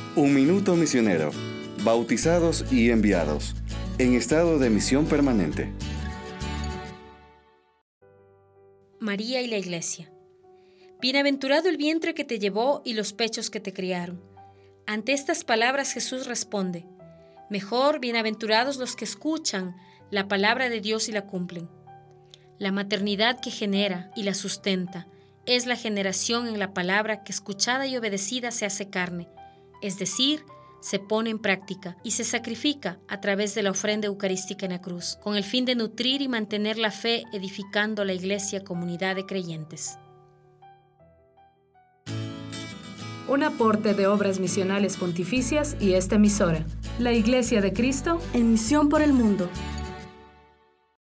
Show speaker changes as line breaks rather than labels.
Un minuto misionero. Bautizados y enviados. En estado de misión permanente.
María y la Iglesia. Bienaventurado el vientre que te llevó y los pechos que te criaron. Ante estas palabras Jesús responde: mejor bienaventurados los que escuchan la palabra de Dios y la cumplen. La maternidad que genera y la sustenta es la generación en la palabra que escuchada y obedecida se hace carne, es decir, se pone en práctica y se sacrifica a través de la ofrenda eucarística en la cruz, con el fin de nutrir y mantener la fe edificando la Iglesia comunidad de creyentes.
Un aporte de Obras Misionales Pontificias y esta emisora, la Iglesia de Cristo,
en misión por el mundo.